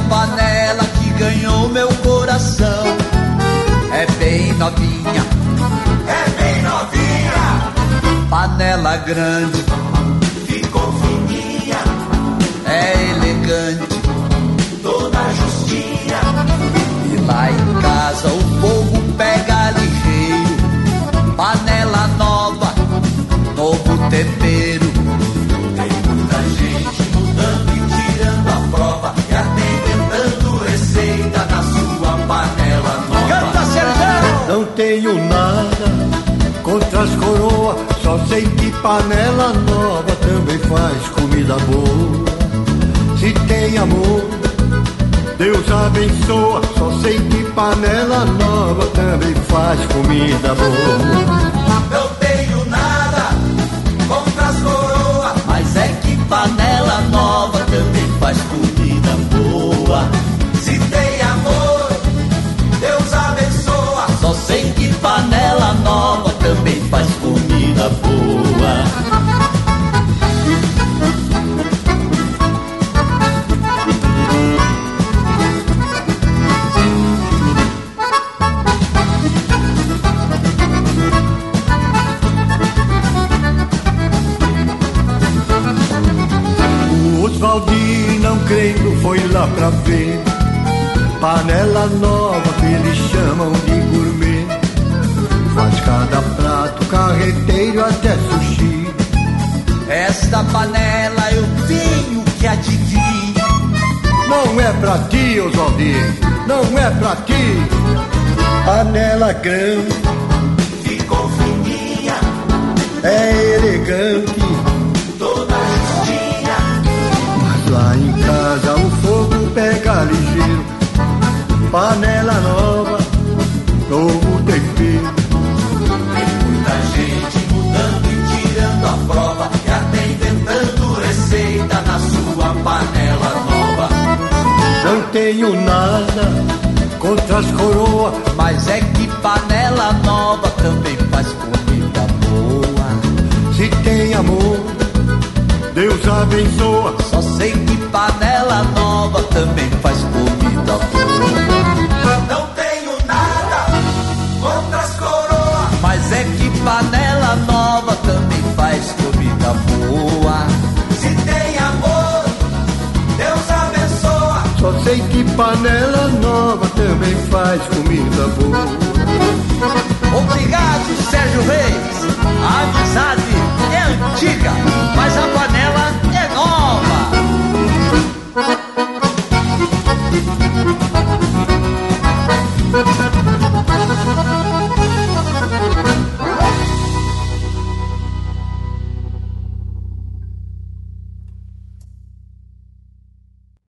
panela que ganhou meu coração é bem novinha, é bem novinha. Panela grande, ficou fininha, é elegante, toda justinha. E lá em casa o fogo pega ligeiro. Panela nova, novo tempero. Tem muita gente mudando e tirando a prova e até inventando receita na sua panela nova. Canta, Sertão! Não tenho nada contra as coroas, só sei que panela nova também faz comida boa. Se tem amor, Deus abençoa. Só sei que panela nova também faz comida boa. Não tenho nada contra as coroas, mas é que panela nova também faz comida boa. Se tem amor, Deus abençoa. Só sei que panela nova também faz comida boa. Oswaldinho, não crendo, foi lá pra ver panela nova que eles chamam de gourmet. Faz cada prato, carreteiro até sushi. Esta panela eu tenho que adquirir. Não é pra ti, Oswaldinho, não é pra ti. Panela grande, ficou fininha, é elegante, toda justinha. mas lá em casa o fogo pega ligeiro. Panela nova, novo tempero. Tem muita gente mudando e tirando a prova e até inventando receita na sua panela nova. Não tenho nada contra as coroas, mas é que panela nova também faz comida boa. Se tem amor, Deus abençoa. Só sei que panela nova também faz comida boa. Não tenho nada contra as coroas, mas é que panela nova também faz comida boa. Se tem amor, Deus abençoa. Só sei que panela nova também faz comida boa. Obrigado!